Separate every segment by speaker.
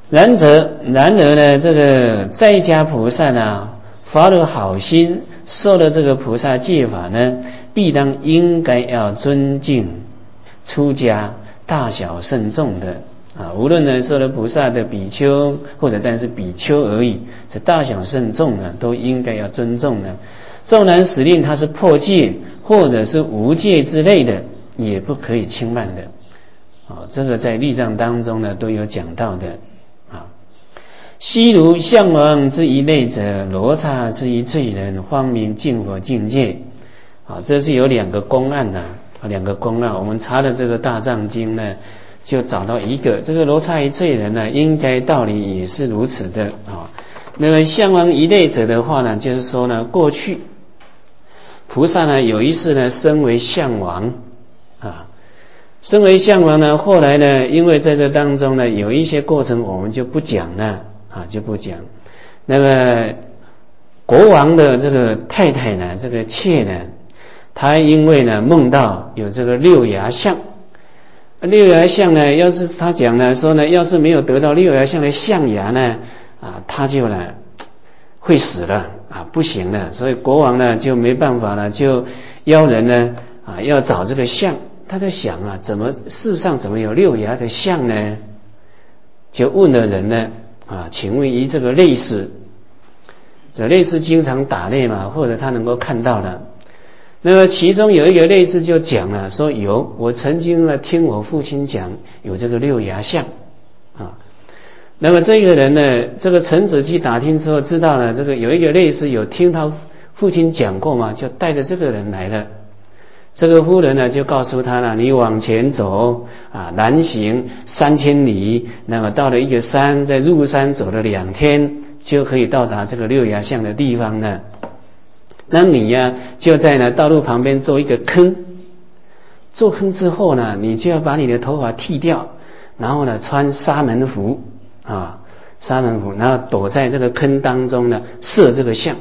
Speaker 1: 然而呢，这个在家菩萨呢，发了好心，受了这个菩萨戒法呢，必当应该要尊敬出家大小圣众的啊，无论呢受了菩萨的比丘，或者但是比丘而已，这大小圣众呢，都应该要尊重呢。纵然使令他是破戒或者是无戒之类的，也不可以轻慢的。这个在律藏当中呢都有讲到的啊。悉如象王之一类者，罗刹之一罪人，方明净佛境界。这是有两个公案的，两个公案。我们查了这个大藏经呢，就找到一个，这个罗刹一罪人呢，应该道理也是如此的啊。那么象王一类者的话呢，就是说呢，过去菩萨呢有一次呢身为象王啊。身为象王呢，后来呢，因为在这当中呢，有一些过程我们就不讲了啊，就不讲。那么国王的这个太太呢，这个妾呢，她因为呢梦到有这个六牙象，六牙象呢，要是她讲呢说呢，要是没有得到六牙象的象牙呢，啊，她就呢会死了啊，不行了。所以国王呢就没办法了，就邀人呢啊要找这个象。他在想啊，世上怎么有六牙的象呢？就问了人呢啊，请问于这个类似，这类似经常打猎嘛，或者他能够看到的。那么其中有一个类似就讲了，说有，我曾经呢听我父亲讲有这个六牙象啊。那么这个人呢，这个臣子去打听之后知道了，这个有一个类似有听他父亲讲过嘛，就带着这个人来了。这个夫人呢就告诉他了，你往前走啊，南行3000里，那么到了一个山，在入山走了2天，就可以到达这个六牙象的地方呢。那你呀就在呢道路旁边做一个坑，做坑之后呢，你就要把你的头发剃掉，然后呢穿沙门服啊，沙门服，然后躲在这个坑当中呢射这个象。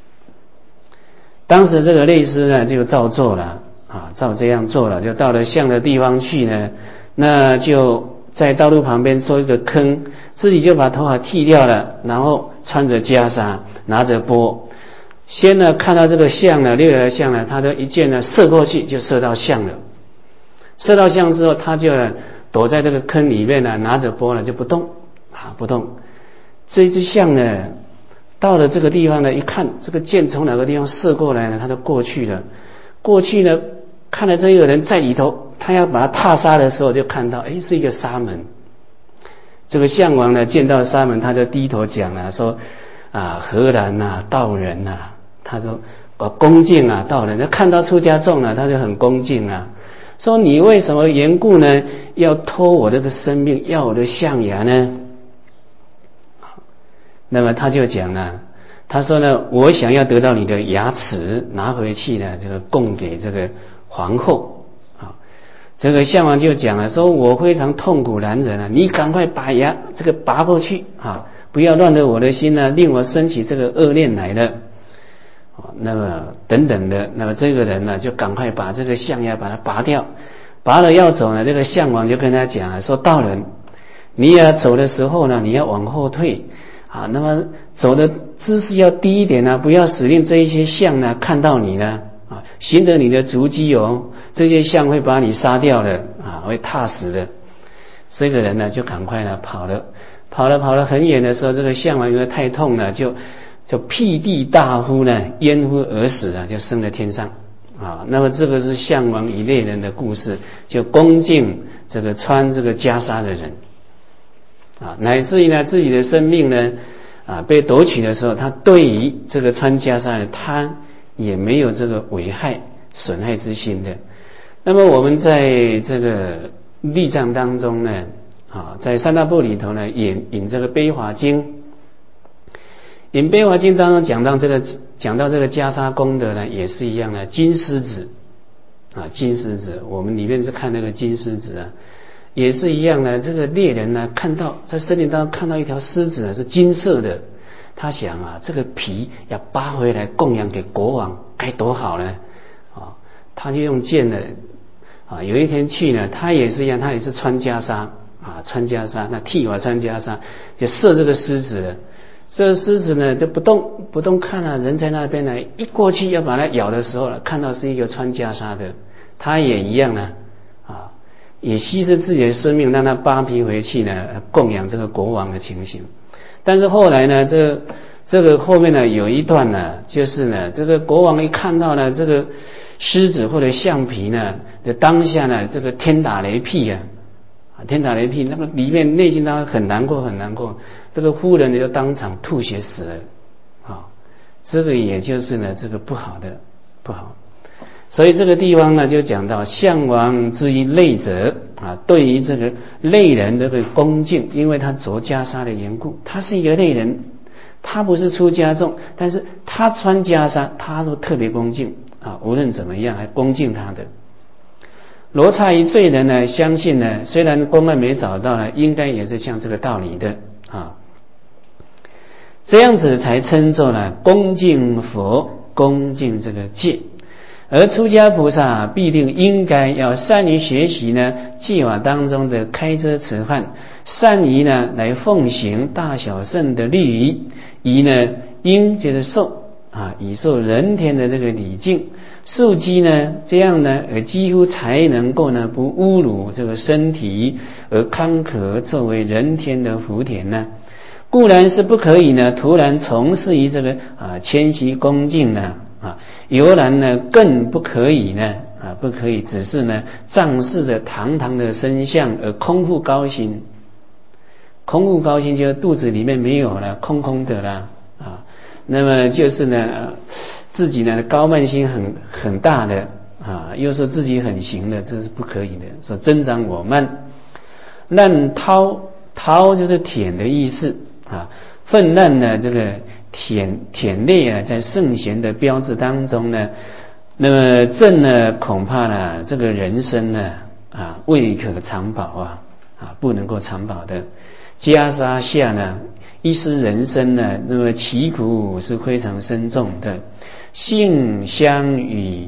Speaker 1: 当时这个类似呢就照做了。照这样做了，就到了象的地方去呢，那就在道路旁边做一个坑，自己就把头发剃掉了，然后穿着袈裟，拿着钵，先呢看到这个象呢，六牙象呢，他就一箭呢射过去，就射到象了。射到象之后，他就躲在这个坑里面呢，拿着钵呢就不动不动。这只象呢，到了这个地方呢，一看这个箭从哪个地方射过来呢，他就过去了。过去呢，看了这个人在里头，他要把他踏杀的时候，就看到是一个沙门。这个象王呢见到沙门，他就低头讲了，说何然啊，道人啊，他说恭敬啊，道人。他看到出家众他就很恭敬啊，说你为什么缘故呢要偷我这个生命，要我的象牙呢？那么他就讲了，他说呢，我想要得到你的牙齿，拿回去呢，这个供给这个皇后啊。这个象王就讲了，说我非常痛苦难忍啊，你赶快把牙这个拔过去啊，不要乱了我的心呢，令我生起这个恶念来了。那么等等的，那么这个人呢，就赶快把这个象牙把它拔掉，拔了要走呢，这个象王就跟他讲了，说道人，你走的时候呢，你要往后退。那么走的姿势要低一点不要使令这一些象呢看到你呢寻得你的足迹这些象会把你杀掉的会踏死的。这个人呢就赶快呢跑了很远的时候，这个象王因为太痛了，就辟地大呼呢，咽呼而死就升了天上那么这个是象王一类人的故事，就恭敬这个穿这个袈裟的人乃至于呢自己的生命呢被夺取的时候，他对于这个穿袈裟的他也没有这个危害损害之心的。那么我们在这个律藏当中呢在三大部里头呢引这个悲华经，引悲华经当中讲到这个袈裟功德呢也是一样的，金狮子金狮子，我们里面是看那个金狮子也是一样的，这个猎人呢看到在森林当中看到一条狮子是金色的，他想这个皮要扒回来供养给国王该多好呢他就用剑呢有一天去呢，他也是一样，他也是穿袈裟穿袈裟，那剃发穿袈裟，就射这个狮子了。这个狮子呢就不动看啊，人在那边呢，一过去要把它咬的时候呢，看到是一个穿袈裟的，他也一样呢，也牺牲自己的生命，让他扒皮回去呢，供养这个国王的情形。但是后来呢，这个后面呢有一段呢，就是呢，这个国王一看到呢这个狮子或者橡皮呢的当下呢，这个天打雷劈啊，天打雷劈，那么里面内心当然很难过，这个夫人呢就当场吐血死了，这个也就是呢这个不好。所以这个地方呢就讲到项王之于类者对于这个类人的这个恭敬，因为他着袈裟的缘故，他是一个类人，他不是出家众，但是他穿袈裟，他都特别恭敬无论怎么样还恭敬他的。罗刹于罪人呢，相信呢，虽然公案没找到呢，应该也是像这个道理的这样子才称作呢恭敬佛，恭敬这个戒。而出家菩萨必定应该要善于学习呢戒法当中的开遮持犯，善于呢来奉行大小圣的律仪，以呢应就是受以受人天的这个礼敬受积呢，这样呢几乎才能够呢不侮辱这个身体，而康可作为人天的福田呢。固然是不可以呢突然从事于这个谦虚恭敬呢犹然呢更不可以呢不可以只是呢仗势的堂堂的身相而空腹高兴。空腹高兴就是肚子里面没有了，空空的啦那么就是呢自己呢高慢心很大的又说自己很行的，这是不可以的。说增长我慢，滥掏就是舔的意思泛滥呢这个舔类在圣贤的标志当中呢，那么正呢恐怕呢这个人生呢未可长保不能够长保的。袈裟下呢一失人生呢，那么其苦是非常深重的。性相与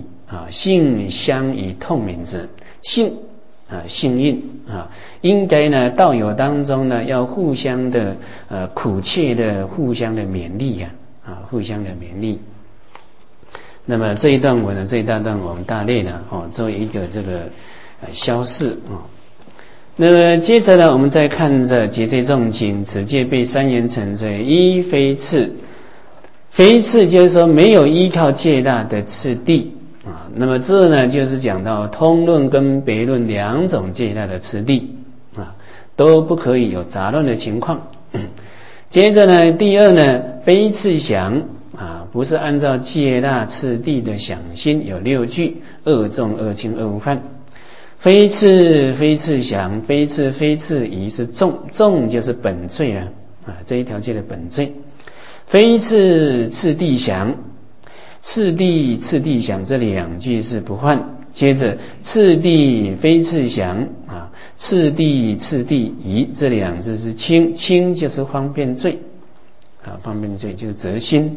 Speaker 1: 痛悯之幸运应该呢道友当中呢要互相的苦切的互相的勉励互相的勉励。那么这一段文呢，这一大段我们大略呢作为一个这个消释那么接着呢，我们再看着结罪重轻，此戒被三言成罪，依非次。非次就是说没有依靠戒大的次第那么这呢就是讲到通论跟别论两种戒大的次第都不可以有杂乱的情况。接着呢，第二呢，非次想不是按照戒大次第的想心，有6句：恶重、恶轻、恶无犯。非次想，非次疑是重就是本罪了这一条戒的本罪。非次第想，次第想这2句是不犯。接着次第非次想次第疑这2字是轻就是方便罪方便罪就是择心。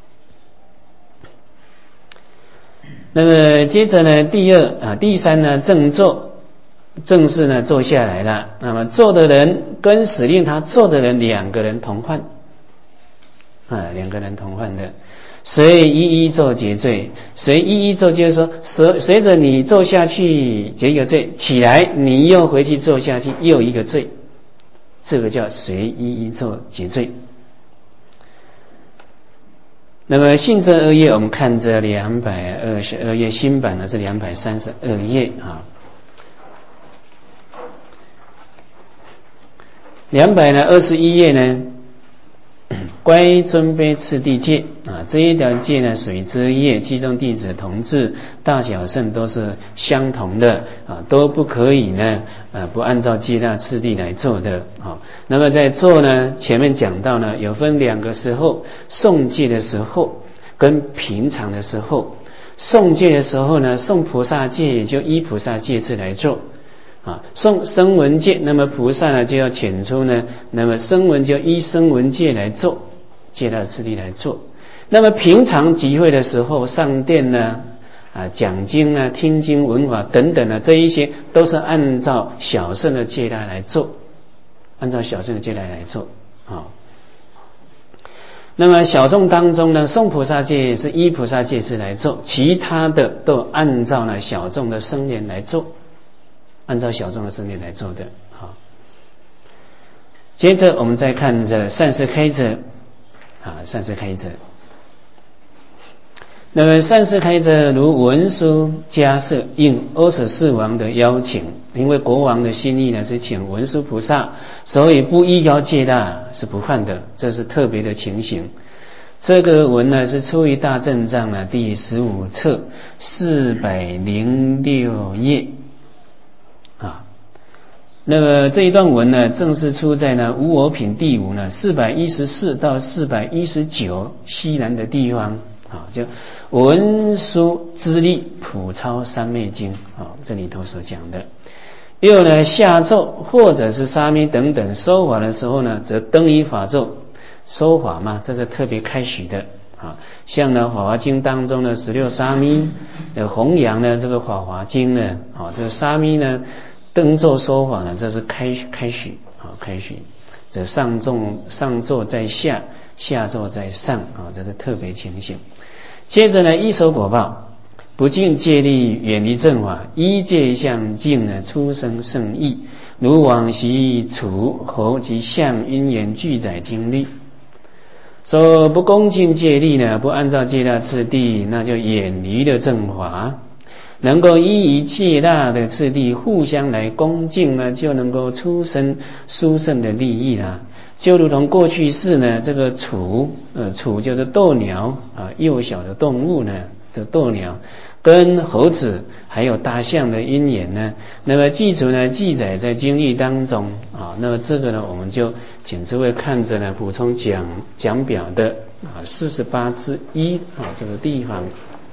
Speaker 1: 那么接着呢，第三呢，正坐，正是呢坐下来了。那么坐的人跟使令他坐的人2个人同犯2个人同犯的。随一坐结罪，随一坐就是说随着你坐下去结一个罪，起来你又回去坐下去又一个罪，这个叫随一坐结罪。那么信这2页我们看这222页，新版的是232页221页呢，乖尊卑次第戒这一条戒呢属于这一页，其中弟子同治大小圣都是相同的都不可以呢不按照戒大次第来做的那么在做呢，前面讲到呢有分2个时候，诵戒的时候跟平常的时候。诵戒的时候呢，诵菩萨戒也就依菩萨戒次来做诵声闻戒，那么菩萨呢就要遣出呢，那么声闻就依声闻戒来做，戒大次第来做。那么平常集会的时候，上殿呢讲经听经闻法等等这一些都是按照小乘的戒大来做按照小众的戒律来做啊。那么小众当中呢，颂菩萨戒是依菩萨戒制来做，其他的都按照呢小众的僧年来做，按照小众的僧年来做的啊。接着我们再看这善事开者啊，善事开者。那么善事开者如文殊迦叶应阿阇世王的邀请，因为国王的心意呢是请文殊菩萨，所以不依邀戒大是不犯的，这是特别的情形。这个文呢是出于大正藏呢第15册406页啊。那么这一段文呢，正是出在呢无我品第5呢414到419西南的地方啊，就文殊之力普超三昧经啊，这里头所讲的。又呢下咒或者是沙弥等等说法的时候呢，则登于法咒说法嘛，这是特别开许的啊。像呢《法华经》当中的16沙弥弘扬呢这个《法华经》呢啊，这个沙弥呢登咒说法呢，这是开许啊，开许。这上座在下，下座在上啊，这是特别情形。接着呢，依手果报，不尽戒律，远离正法，依戒相境呢，出生胜义，如往昔楚侯及相因缘俱载经历。说不恭敬戒律呢，不按照戒大次第，那就远离了正法。能够依于戒大的次第互相来恭敬呢，就能够出生殊胜的利益啦。就如同过去世呢，这个楚就是斗鸟啊，幼小的动物呢的斗鸟，跟猴子还有大象的因缘呢，那么记载在经历当中啊。那么这个呢，我们就请诸位看着呢，补充讲表的啊48之1啊这个地方。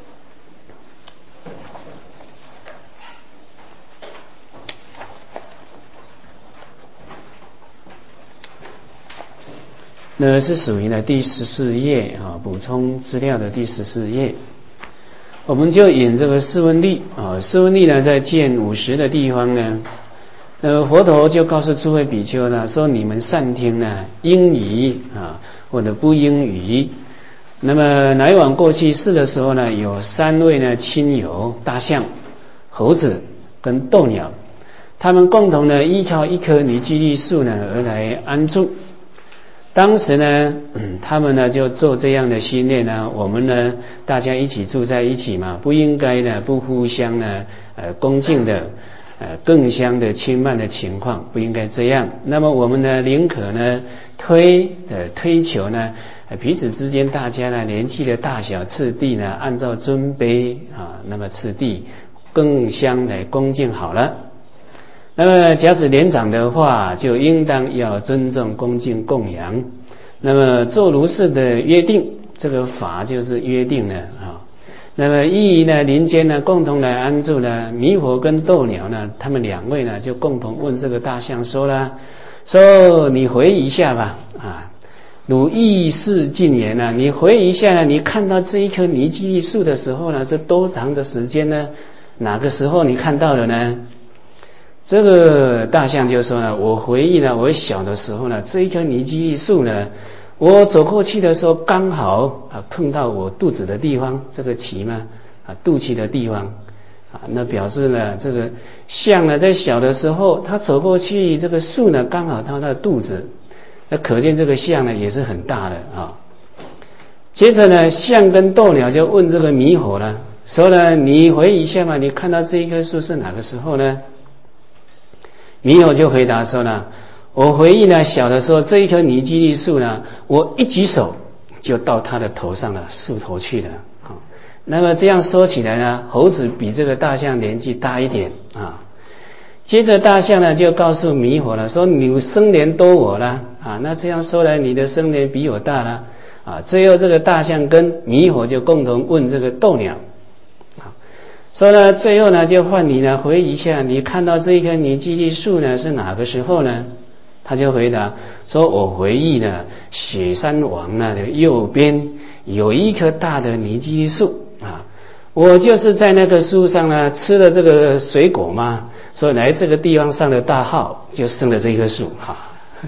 Speaker 1: 那是属于呢第14页啊，补充资料的第14页。我们就引这个释文例啊，释文例呢在见50的地方呢，佛陀就告诉诸位比丘呢，说你们善听呢，应语啊，或者不应语。那么来往过去世的时候呢，有3位呢亲友，大象、猴子跟斗鸟，他们共同呢依靠一棵尼基利树呢而来安住。当时呢，他们呢就做这样的心念呢，我们呢大家一起住在一起嘛，不应该呢不互相呢恭敬的更相的轻慢的情况，不应该这样。那么我们呢宁可呢推求呢彼此之间大家呢年纪的大小次第呢按照尊卑啊，那么次第更相来恭敬好了。那么假使年长的话，就应当要尊重恭敬供养。那么做如是的约定，这个法就是约定了啊。那么依于呢林间呢共同来安住呢，弥佛跟斗鸟呢，他们2位呢就共同问这个大象说了，说你回忆一下吧啊，如意识近言呢，你回忆一下呢，你看到这一棵尼基利树的时候呢，是多长的时间呢？哪个时候你看到的呢？这个大象就说呢，我回忆呢，我小的时候呢，这一棵尼基利树呢，我走过去的时候刚好碰到我肚子的地方，这个脐嘛肚脐的地方那表示呢，这个象呢在小的时候，它走过去，这个树呢刚好到它的肚子，那可见这个象呢也是很大的啊。接着呢，象跟斗鸟就问这个猕猴呢，说呢，你回忆一下嘛，你看到这一棵树是哪个时候呢？猕猴就回答说呢，我回忆呢小的时候，这一棵尼基利树呢，我一举手就到它的头上了，树头去了那么这样说起来呢，猴子比这个大象年纪大一点啊。接着大象呢就告诉猕猴了，说你生年多我了那这样说来，你的生年比我大了最后这个大象跟猕猴就共同问这个斗鸟说呢，最后呢就换你呢回忆一下，你看到这一棵尼基利树呢是哪个时候呢？他就回答说，我回忆呢雪山王呢的右边有一棵大的尼基利树我就是在那个树上呢吃了这个水果嘛，所以来这个地方上了大号，就生了这棵树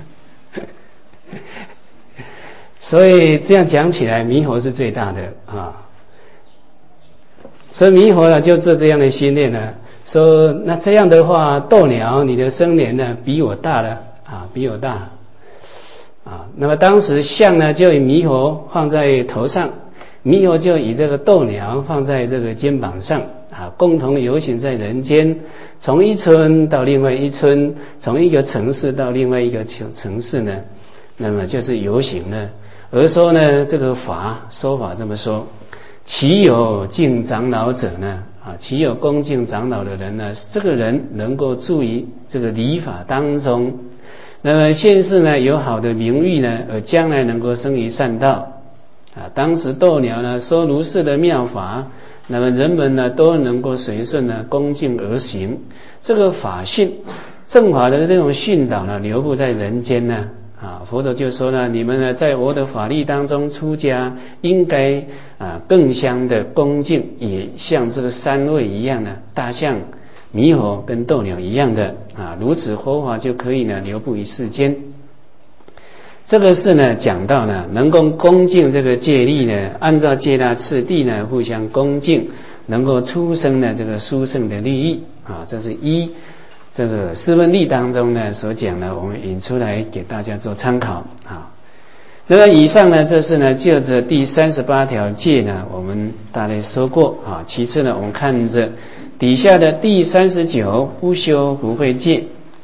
Speaker 2: 所以这样讲起来，弥陀是最大的啊。所以弥陀呢，就做这样的心念呢，说那这样的话，斗鸟你的生年呢比我大了啊，比我大啊。那么当时象呢，就以弥陀放在头上，弥陀就以这个斗鸟放在这个肩膀上啊，共同游行在人间，从一村到另外一村，从一个城市到另外一个城市呢，那么就是游行呢。而说呢，这个说法这么说，岂有敬长老者呢？啊，岂有恭敬长老的人呢？这个人能够住于这个礼法当中，那么现世呢有好的名誉呢，而将来能够生于善道啊。当时斗鸟呢说如是的妙法，那么人们呢都能够随顺呢恭敬而行。这个法训正法的这种训导呢，流布在人间呢。啊，佛陀就说呢，你们呢在我的法力当中出家，应该更相的恭敬，也像这个三位一样呢，大象、猕猴跟斗鸟一样的啊，如此佛法就可以呢流布于世间。这个是呢讲到呢，能够恭敬这个戒律呢，按照戒大次第呢互相恭敬，能够出生呢这个殊胜的利益啊，这是一。这个释问例当中呢所讲的，我们引出来给大家做参考啊。那么以上呢，这是呢就着第38条戒呢，我们大概说过啊。其次呢，我们看着底下的第39不修不会戒。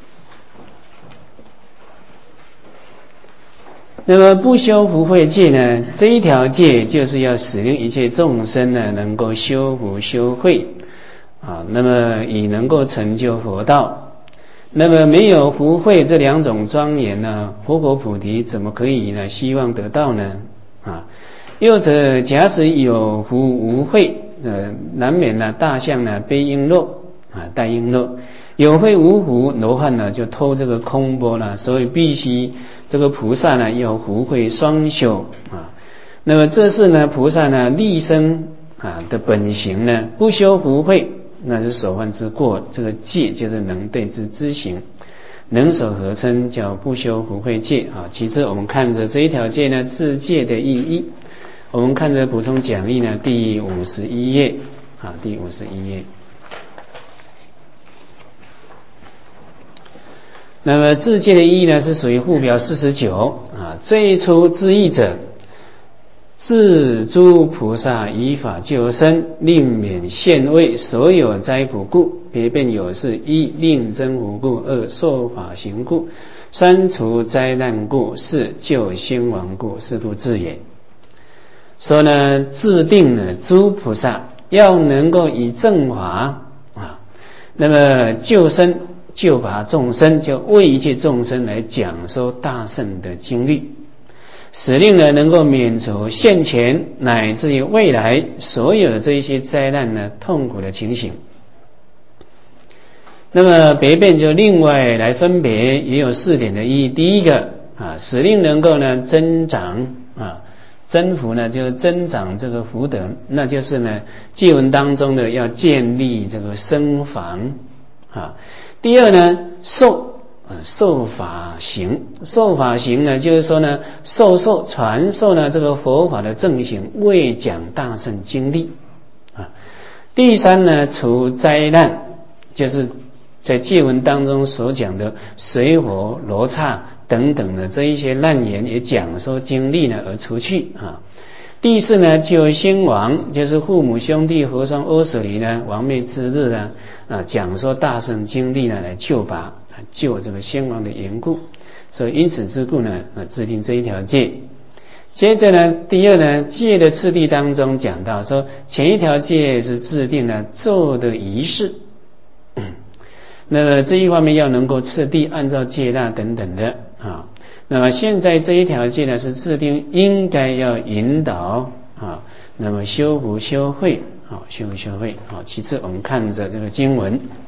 Speaker 2: 那么不修不会戒呢，这一条戒就是要使令一切众生呢能够修福修慧啊，那么以能够成就佛道。那么没有福慧这两种庄严呢，佛果菩提怎么可以呢希望得到呢？啊，又者假使有福无慧，难免呢大象呢背璎珞啊，带璎珞；有慧无福，罗汉呢就偷这个空钵呢，所以必须这个菩萨呢要福慧双修啊。那么这是呢菩萨呢立身啊的本行呢，不修福慧。那是所犯之过，这个戒就是能对之行，能守合称叫不修福慧戒啊。其次我们看着这一条戒呢，自戒的意义，我们看着补充讲义呢第51页啊，第51页。那么自戒的意义呢，是属于附表49啊。最初之意者，自诸菩萨依法救生，令免现位所有灾苦故；别便有事：一、令增福故；二、受法行故；三、除灾难故；四、救兴亡故。是故自也。说呢，制定了诸菩萨要能够以正法啊，那么救生救拔众生，就为一切众生来讲说大圣的经律。使令呢能够免除现前乃至于未来所有的这一些灾难呢痛苦的情形。那么别便就另外来分别，也有4点的意义。第一个啊，使令能够呢增长啊，增福呢就是增长这个福德，那就是呢戒文当中的要建立这个僧房啊。第二呢，受法行，受法行呢，就是说呢，传授呢这个佛法的正行，为讲大圣经历啊。第三呢，除灾难，就是在戒文当中所讲的水火罗刹等等的这一些难言，也讲说经历呢而除去啊。第四呢，救兴亡，就是父母兄弟和尚阿舍离呢亡灭之日呢讲说大圣经历呢来救拔。救这个兴亡的缘故，所以因此之故呢，制定这一条戒。接着呢，第二呢，戒的次第当中讲到说，前一条戒是制定了做的仪式，那么这一方面要能够次第按照戒大等等的啊。那么现在这一条戒呢，是制定应该要引导啊，那么修福修慧啊，修福修慧啊。其次我们看着这个经文。